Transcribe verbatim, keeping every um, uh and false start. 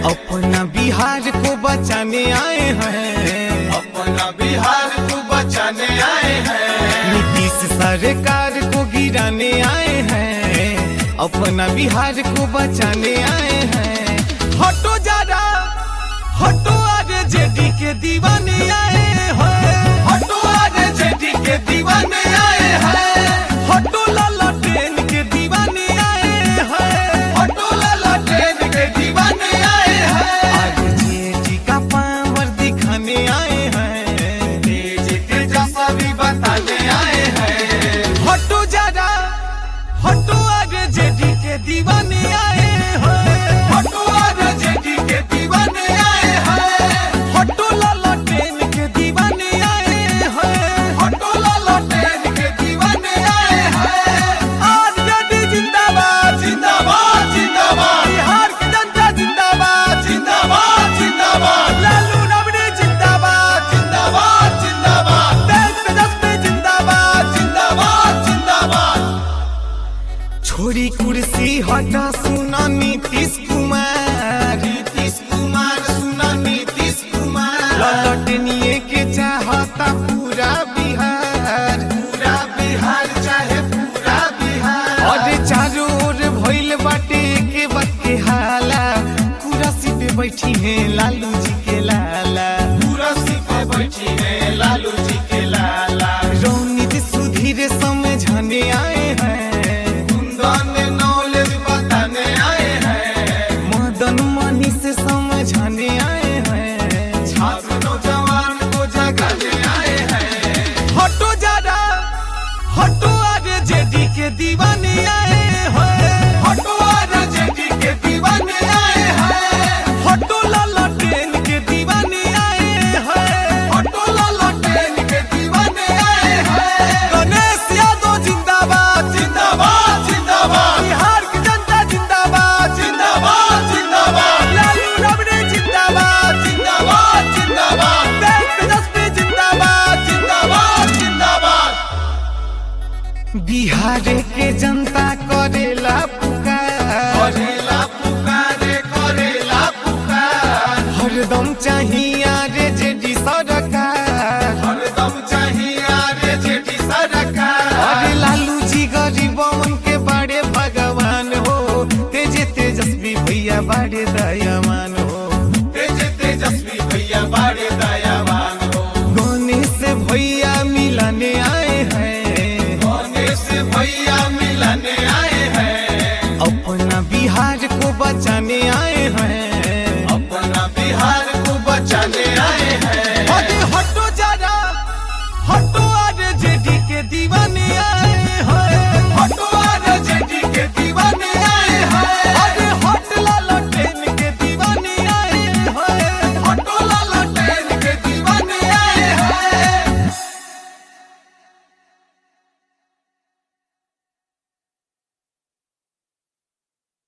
अपना बिहार को बचाने आए हैं, अपना बिहार को बचाने आए हैं। नीतीश सरकार को गिराने आए हैं, अपना बिहार को बचाने आए हैं। हटो जरा हटो आरजेडी के दीवाने आए हैं, हटो आरजेडी के दीवाने आए हैं। हटो लालटेन के दीवाने आए हैं, हटो लालटेन के दीवाने आए हैं। आरजेडी का पावर दिखाने आए हैं, तेज के जैसा भी बताने आए हैं। हटो जरा हटो आरजेडी के दीवाने आए हैं, हटो आरजेडी के दीवाने आए हैं। हटो लालटेन के दीवाने आए हैं, हटो लालटेन के दीवाने आए हैं। आरजेडी जिंदाबाद, जिंदाबाद जिंदाबाद बिहार की जनता जिंदाबाद, जिंदाबाद जिंदाबाद लालू नबी जिंदाबाद, जिंदाबाद जिंदाबाद देश तेजस्वी जिंदाबाद। जिंदाबाद जिंदाबाद। छोड़ी कुर्सी हटा सुना नीतीश कुमार, नीतीश कुमार सुना नीतीश कुमार। लौटनिए के चाहता पूरा बिहार, पूरा बिहार चाहे पूरा बिहार। और चारों ओर भइल बाटे के बात के हाला, कुर्सी पे बैठी है लालू जी के लाला। कुर्सी पे बैठी है लालू जी के लाला। रणनीति सुधीर समझाने आए हैं, कुंदन नॉलेज बताने आए हैं। मदन मनी से समझाने आए हैं। छात्र नौजवान को जगाने आए हैं। हटो जरा हटो आरजेडी के दीवाने आए हैं, हटो आरजेडी के दीवाने आए हैं। हटो लालटेन के दीवाने आए हैं, हटो लालटेन के दीवाने आए हैं। गणेश यादव जिंदाबाद, जिंदाबाद जिंदाबाद बिहार की जनता जिंदाबाद, जिंदाबाद जिंदाबाद लालू नबी जिंदाबाद, जिंदाबाद जिंदाबाद देश तेजस्वी जिंदाबाद। जिंदाबाद जिंदाबाद। बिहार के जनता करेला पुकार, करेला पुकारे करेला पुकार। हरदम चाहिए आरजेडी सरकार, हरदम चाहिए आरजेडी सरकार। अरे लालू जी गरीबन के बड़े भगवान हो, तेज तेजस्वी भैया बड़े दयावान हो। तेज तेजस्वी भैया बड़े दयावान हो। गणेश भैया मिलाने आए हैं, गणेश भैया मिलाने आए हैं। अपना बिहार को बचाने आए